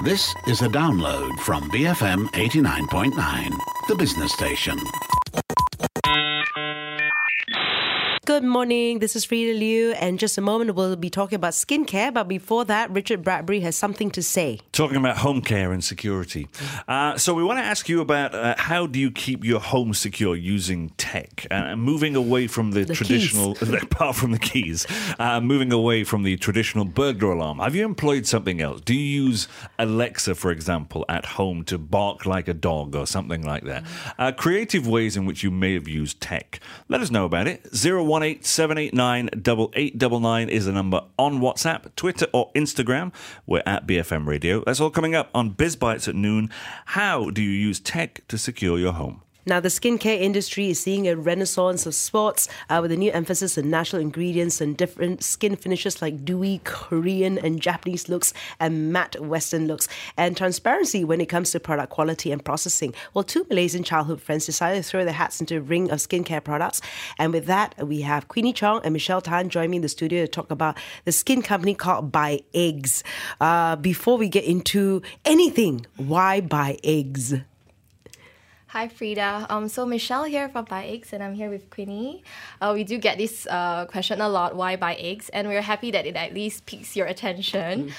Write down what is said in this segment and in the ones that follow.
This is a download from BFM 89.9, the business station. Good morning, this is Frida Liu, and just a moment we'll be talking about skincare, but before that, Richard Bradbury has something to say. Talking about home care and security. So we want to ask you about how do you keep your home secure using tech? Moving away from the traditional, apart from the keys, moving away from the traditional burglar alarm. Have you employed something else? Do you use Alexa, for example, at home to bark like a dog or something like that? Creative ways in which you may have used tech. Let us know about it. 018-789-8899 is the number on WhatsApp, Twitter or Instagram. We're at BFM Radio. That's all coming up on Biz Bites at noon. How do you use tech to secure your home? Now, the skincare industry is seeing a renaissance of sports with a new emphasis on natural ingredients and different skin finishes like dewy Korean and Japanese looks and matte Western looks, and transparency when it comes to product quality and processing. Well, two Malaysian childhood friends decided to throw their hats into a ring of skincare products. And with that, we have Queenie Chong and Michelle Tan join me in the studio to talk about the skin company called By Eggs. Before we get into anything, why By Eggs? Hi, Frida. So Michelle here from By Eggs, and I'm here with Queenie. We do get this question a lot, why By Eggs? And we're happy that it at least piques your attention.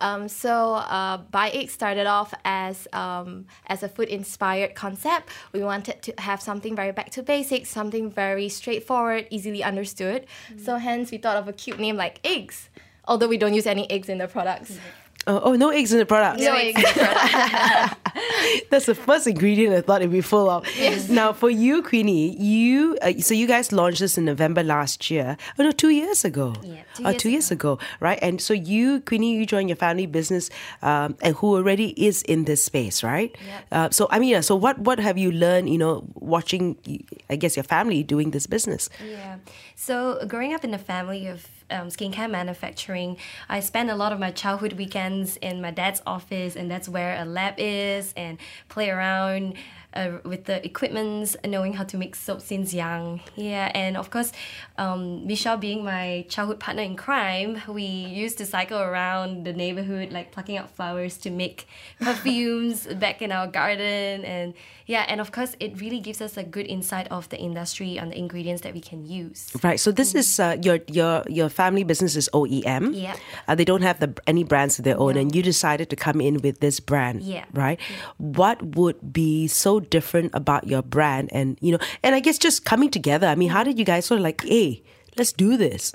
By Eggs started off as a food-inspired concept. We wanted to have something very back to basics, something very straightforward, easily understood. So hence we thought of a cute name like Eggs, although we don't use any eggs in the products. No eggs in the product. No eggs in the product. That's the first ingredient I thought it'd be full of. Yes. Now, for you, Queenie, so you guys launched this in November last year. 2 years ago. Yeah, 2 years ago, right? And so you, Queenie, you joined your family business, and who already is in this space, right? Yep. So what have you learned? Watching, I guess, your family doing this business. Yeah. So growing up in a family of skincare manufacturing, I spent a lot of my childhood weekends in my dad's office, and that's where a lab is, and play around with the equipments, knowing how to make soap since young. Yeah, and of course, Michelle being my childhood partner in crime, we used to cycle around the neighborhood, like plucking out flowers to make perfumes back in our garden. And yeah, and of course, it really gives us a good insight of the industry and the ingredients that we can use. Right. So this is your family business is OEM. Yeah. They don't have any brands of their own, and you decided to come in with this brand. Yeah. Right. Yeah. What would be so different about your brand, and I guess just coming together? I mean, how did you guys sort of like, hey, let's do this?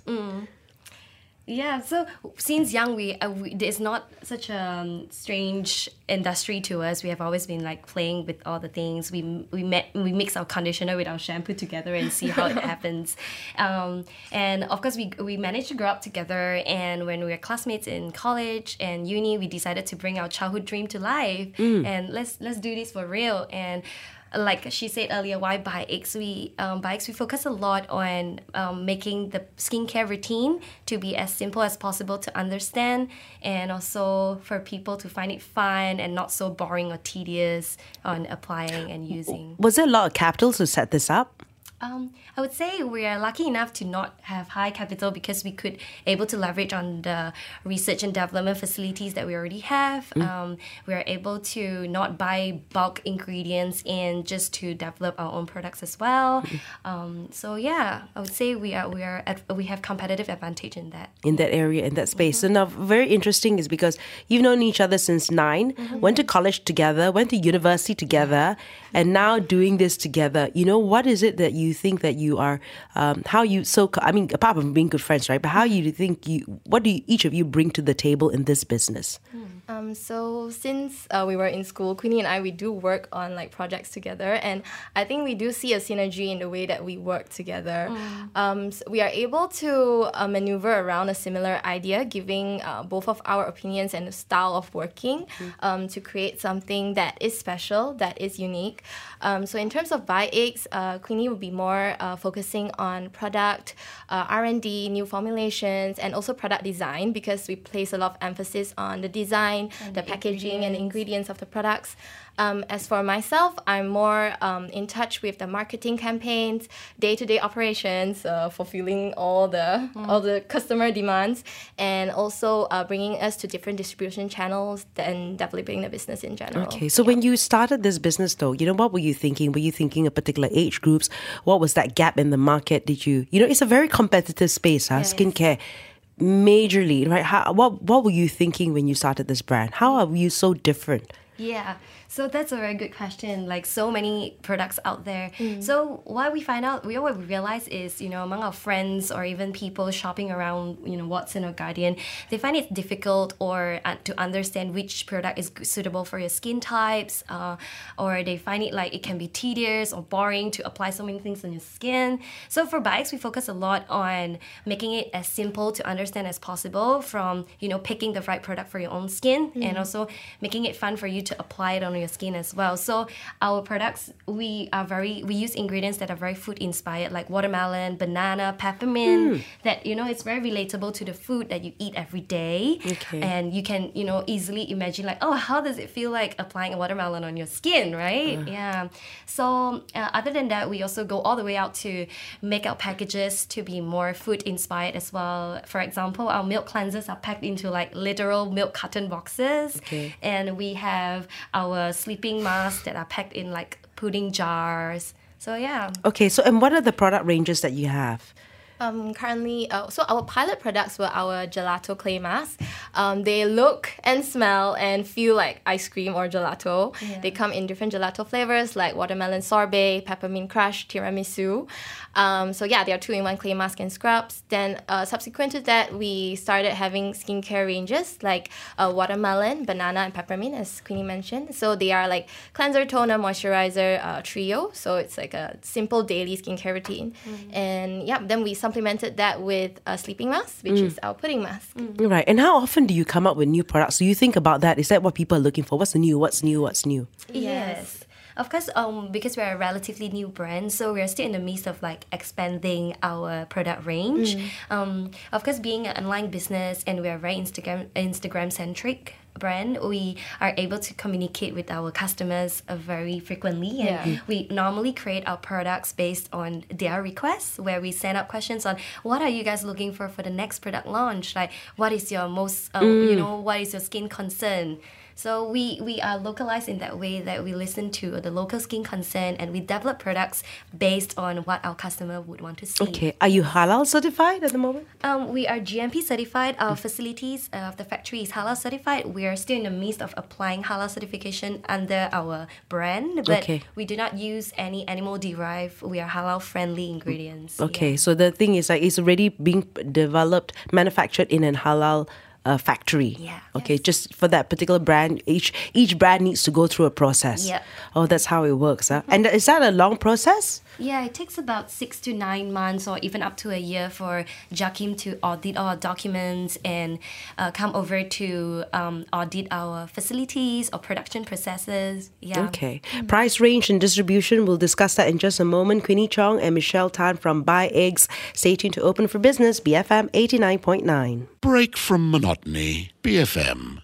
Yeah, so since young, we it's not such a strange industry to us. We have always been like playing with all the things. We mix our conditioner with our shampoo together and see how it happens. And of course, we managed to grow up together. And when we were classmates in college and uni, we decided to bring our childhood dream to life and let's do this for real. And like she said earlier, why By Eggs? We focus a lot on making the skincare routine to be as simple as possible to understand, and also for people to find it fun and not so boring or tedious on applying and using. Was there a lot of capital to set this up? I would say we are lucky enough to not have high capital because we could able to leverage on the research and development facilities that we already have. We are able to not buy bulk ingredients in just to develop our own products as well. So yeah, I would say we have competitive advantage in that area, in that space. So now, very interesting is because you've known each other since 9, went to college together, went to university together, and now doing this together. What is it that you think that you are, apart from being good friends, right? But what do each of you bring to the table in this business? So since we were in school, Queenie and I, we do work on like projects together, and I think we do see a synergy in the way that we work together. So we are able to maneuver around a similar idea, giving both of our opinions and the style of working to create something that is special, that is unique. So in terms of By Eggs, Queenie will be more focusing on product, R&D, new formulations, and also product design, because we place a lot of emphasis on the design design, the packaging and the ingredients of the products. As for myself, I'm more in touch with the marketing campaigns, day-to-day operations, fulfilling all the customer demands, and also bringing us to different distribution channels and developing the business in general. Okay, so when you started this business though, what were you thinking? Were you thinking of particular age groups? What was that gap in the market? Did you, it's a very competitive space, skincare, majorly, right? What were you thinking when you started this brand? How are you so different? Yeah, so that's a very good question. Like so many products out there. So what we realize is, among our friends or even people shopping around, Watson or Guardian, they find it difficult or to understand which product is suitable for your skin types, or they find it like it can be tedious or boring to apply so many things on your skin. So for Bikes, we focus a lot on making it as simple to understand as possible, from picking the right product for your own skin and also making it fun for you to apply it on your skin as well. So our products, we use ingredients that are very food inspired, like watermelon, banana, peppermint, that it's very relatable to the food that you eat every day. Okay. And you can easily imagine like, oh, how does it feel like applying a watermelon on your skin, right? Yeah. So other than that, we also go all the way out to make our packages to be more food inspired as well. For example, our milk cleansers are packed into like literal milk carton boxes. Okay. And we have our sleeping masks that are packed in like pudding jars. So yeah. Okay, so and what are the product ranges that you have? Currently, so our pilot products were our gelato clay masks. They look and smell and feel like ice cream or gelato. Yeah. They come in different gelato flavors like watermelon sorbet, peppermint crush, tiramisu. So yeah, they are 2-in-1 clay mask and scrubs. Then subsequent to that, we started having skincare ranges like watermelon, banana, and peppermint, as Queenie mentioned. So they are like cleanser, toner, moisturizer trio. So it's like a simple daily skincare routine. And yeah, then we supplemented that with a sleeping mask, which is our pudding mask. Right, and how often do you come up with new products? Do you think about that? Is that what people are looking for? What's new? What's new? What's new? Yes. Of course, because we're a relatively new brand, so we're still in the midst of like expanding our product range. Of course, being an online business and we're very Instagram centric brand, we are able to communicate with our customers very frequently, and we normally create our products based on their requests, where we send out questions on what are you guys looking for the next product launch, like what is your most what is your skin concern. So we are localized in that way, that we listen to the local skin concern and we develop products based on what our customer would want to see. Okay, are you halal certified at the moment? We are GMP certified. Our facilities of the factory is halal certified. We are still in the midst of applying halal certification under our brand, but we do not use any animal derived. We are halal friendly ingredients. Okay, so the thing is like it's already being developed, manufactured in an halal factory. Yeah. Okay, just for that particular brand, each brand needs to go through a process. Yeah. Oh, that's how it works. Huh? And is that a long process? Yeah, it takes about 6 to 9 months or even up to a year for Jakim to audit our documents and come over to audit our facilities or production processes. Yeah. Okay. Price range and distribution, we'll discuss that in just a moment. Queenie Chong and Michelle Tan from Buy Eggs. Stay tuned to Open for Business, BFM 89.9. Break from monotony. BFM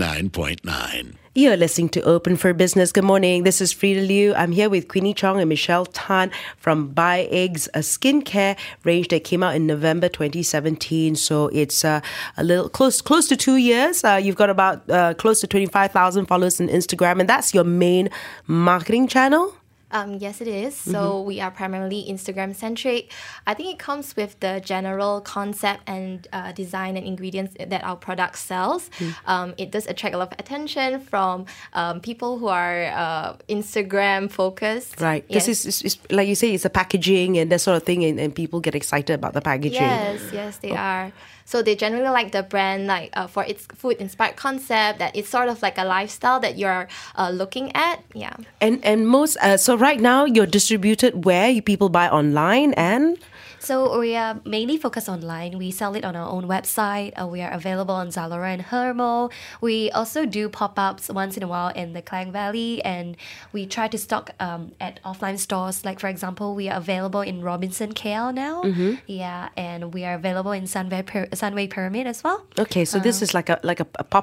89.9. You're listening to Open for Business. Good morning. This is Frida Liu. I'm here with Queenie Chong and Michelle Tan from Buy Eggs, a skincare range that came out in November 2017. So it's a little close to 2 years. You've got about close to 25,000 followers on Instagram, and that's your main marketing channel? Yes, it is. So we are primarily Instagram centric. I think it comes with the general concept and design and ingredients that our product sells. It does attract a lot of attention from people who are Instagram focused. Right. Because it's like you say, it's a packaging and that sort of thing, and people get excited about the packaging. Yes, they are. So they generally like the brand for its food-inspired concept, that it's sort of like a lifestyle that you're looking at. Yeah. And most, so right now you're distributed where? People buy online and? So we are mainly focused online. We sell it on our own website. We are available on Zalora and Hermo. We also do pop-ups once in a while in the Klang Valley, and we try to stock at offline stores. Like, for example, we are available in Robinson KL now. Yeah, and we are available in Sunway Pyramid as well. Okay, so this is like a pop-up.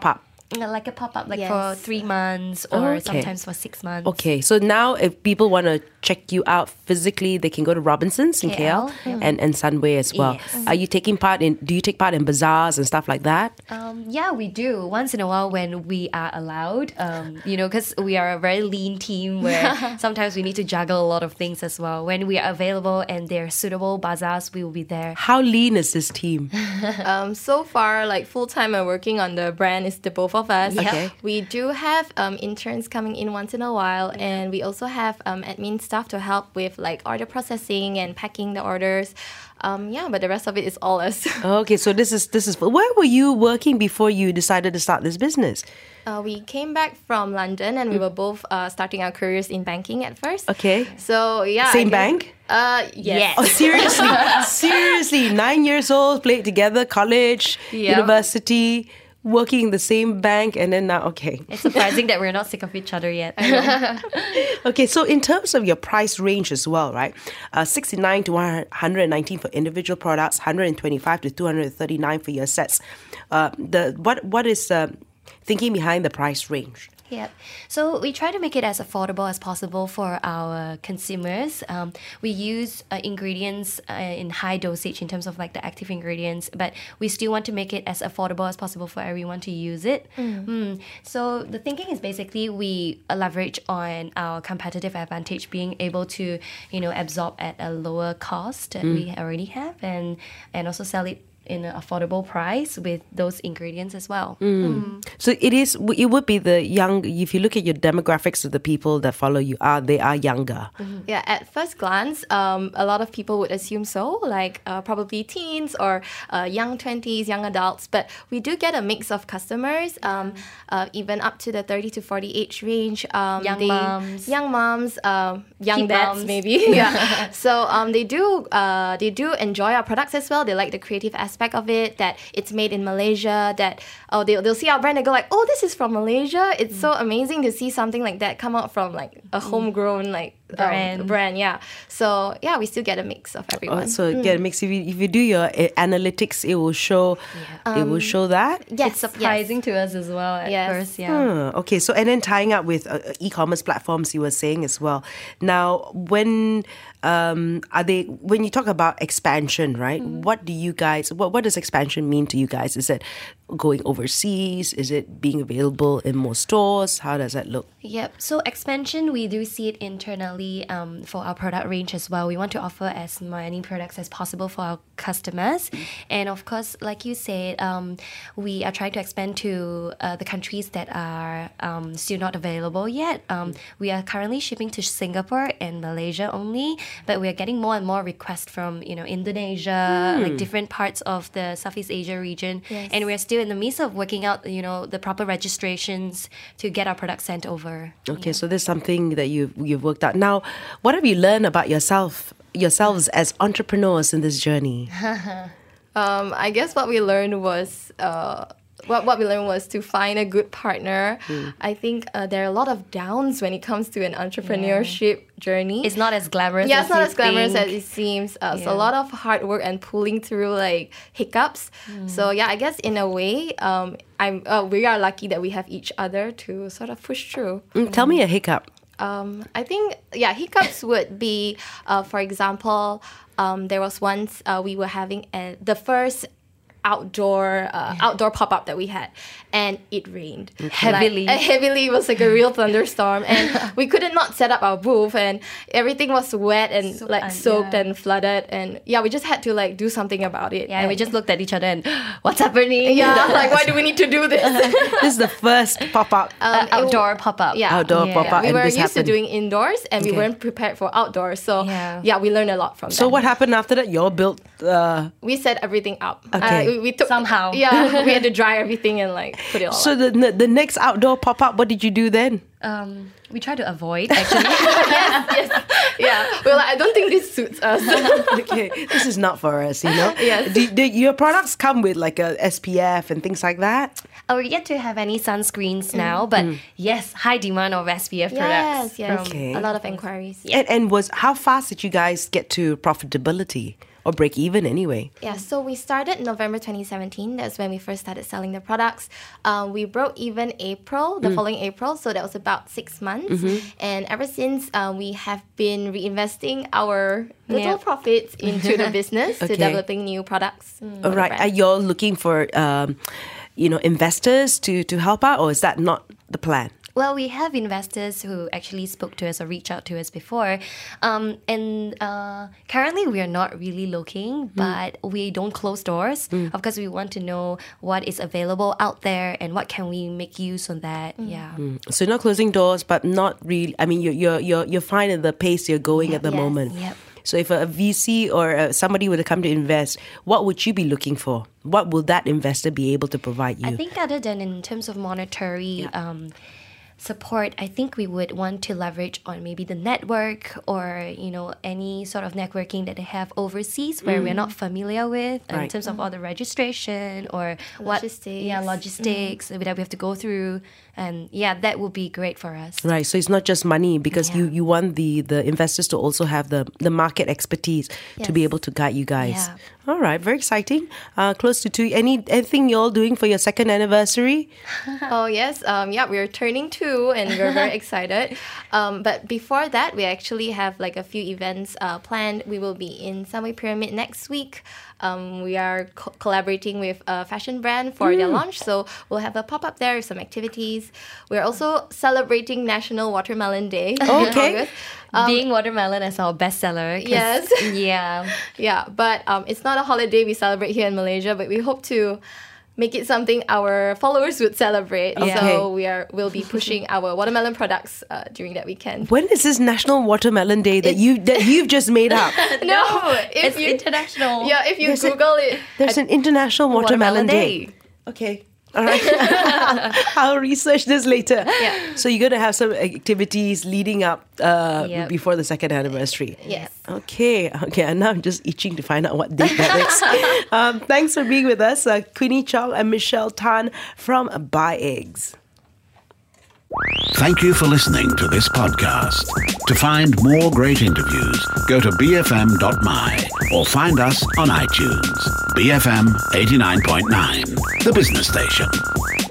like a pop-up, like Yes. for 3 months or Okay. sometimes for 6 months. Okay, so now if people want to check you out physically, they can go to Robinson's in KL, and Sunway as well. Yes. Are you taking part in? Do you take part in bazaars and stuff like that? Yeah, we do once in a while when we are allowed. Because we are a very lean team where sometimes we need to juggle a lot of things as well. When we are available and they're suitable bazaars, we will be there. How lean is this team? So far, like full time and working on the brand is the both of us. Okay. We do have interns coming in once in a while, and we also have admin staff to help with like order processing and packing the orders. But the rest of it is all us. Okay, so this is. Where were you working before you decided to start this business? We came back from London, and we were both starting our careers in banking at first. Okay. So yeah. Same I guess- bank? Yes. Oh, seriously, seriously, 9 years old, played together, college, Yeah. university, working in the same bank, and then now, okay. It's surprising that we're not sick of each other yet. Okay, so in terms of your price range as well, right? 69 to 119 for individual products, 125 to 239 for your sets. What is thinking behind the price range? Yep. So we try to make it as affordable as possible for our consumers. We use ingredients in high dosage in terms of like the active ingredients, but we still want to make it as affordable as possible for everyone to use it. So the thinking is basically we leverage on our competitive advantage, being able to absorb at a lower cost that we already have, and also sell it in an affordable price with those ingredients as well. So it would be the young, if you look at your demographics of the people that follow you, they are younger. Yeah, at first glance, a lot of people would assume so, like probably teens or young 20s, young adults. But we do get a mix of customers, even up to the 30 to 40 age range. Young moms. Young moms, young Kid dads moms. maybe. Yeah. So they do enjoy our products as well. They like the creative aspect of it, that it's made in Malaysia, that they'll see our brand and go like, oh, this is from Malaysia. It's so amazing to see something like that come out from like a homegrown like brand. Yeah. So yeah, we still get a mix of everyone. So get a mix. If you do your analytics, it will show. It will show that. Yes, It's surprising to us as well at Yes. first, yeah. Okay, so and then tying up with e-commerce platforms, you were saying as well. Now, when when you talk about expansion, right? What do you guys? What does expansion mean to you guys? Is it going overseas? Is it being available in more stores? How does that look? Yep. So expansion, we do see it internally for our product range as well. We want to offer as many products as possible for our customers. And of course, like you said, we are trying to expand to the countries that are still not available yet. We are currently shipping to Singapore and Malaysia only, but we are getting more and more requests from Indonesia, like different parts of the Southeast Asia region. Yes. And we're still in the midst of working out the proper registrations to get our products sent over. Okay, so there's something that you've worked out. Now, what have you learned about yourselves as entrepreneurs in this journey? I guess what we learned was what we learned was to find a good partner. I think there are a lot of downs when it comes to an entrepreneurship journey. It's not as glamorous Yeah, as it's not you as glamorous think. as it seems. So a lot of hard work and pulling through like hiccups. So yeah, I guess in a way, we are lucky that we have each other to sort of push through. Tell me a hiccup. I think, hiccups would be, for example, there was once we were having the first outdoor pop-up that we had, and it rained Heavily. heavily. It was like a real thunderstorm, and we couldn't not set up our booth, and everything was wet and soaked yeah. and flooded, and we just had to like do something about it. Yeah, and we just looked at each other and what's happening? like, why do we need to do this? This is the first pop-up. Outdoor pop-up. Outdoor pop-up. We and were this used to happened. doing indoors, and we Okay. weren't prepared for outdoors. So Yeah. we learned a lot from So that. what happened after that? You all built. We set everything up. Okay. We took Somehow. Yeah, we had to dry everything and like put it all So up. the next outdoor pop-up, what did you do then? We try to avoid actually. We're like, I don't think this suits us. Okay, this is not for us, you know? Yes. Do your products come with like a SPF and things like that? We're yet to have any sunscreens now, but yes, high demand of SPF products. yes. Okay. A lot of inquiries. And how fast did you guys get to profitability? or break even anyway? Yeah, so we started November 2017. That's when we first started selling the products. We broke even the following April, so that was about 6 months. And ever since, we have been reinvesting our little profits into the business to developing new products. All right. Are you all looking for, investors to help out, or is that not the plan? Well, we have investors who actually spoke to us or reached out to us before. Currently, we are not really looking, but we don't close doors. Of course, we want to know what is available out there and what can we make use of that. Yeah. So you're not closing doors, but not really. I mean, you're fine at the pace you're going at the moment. Yep. So if a VC or somebody were to come to invest, what would you be looking for? What will that investor be able to provide you? I think other than in terms of monetary support, I think we would want to leverage on maybe the network or, any sort of networking that they have overseas where we're not familiar with in terms of all the registration or logistics that we have to go through. And that would be great for us. Right. So it's not just money, because you want the investors to also have the market expertise to be able to guide you guys. Yeah. All right. Very exciting. Close to 2. Anything you're all doing for your second anniversary? Oh, yes. We're turning 2 and we're very excited. But before that, we actually have like a few events planned. We will be in Sunway Pyramid next week. We are collaborating with a fashion brand for their launch. So we'll have a pop-up there with some activities. We're also celebrating National Watermelon Day. Okay. Being watermelon is our bestseller. Yes. Yeah. But it's not a holiday we celebrate here in Malaysia, but we hope to make it something our followers would celebrate. Okay. So we'll be pushing our watermelon products during that weekend. When is this National Watermelon Day that you've just made up? No, It's international. Yeah, if you Google it. There's an International Watermelon Day. Okay. All right. I'll research this later. Yeah. So you're going to have some activities leading up before the second anniversary. Yes. Okay. And now I'm just itching to find out what date that is. Thanks for being with us, Queenie Chong and Michelle Tan from Buy Eggs. Thank you for listening to this podcast. To find more great interviews, go to bfm.my or find us on iTunes. BFM 89.9, the business station.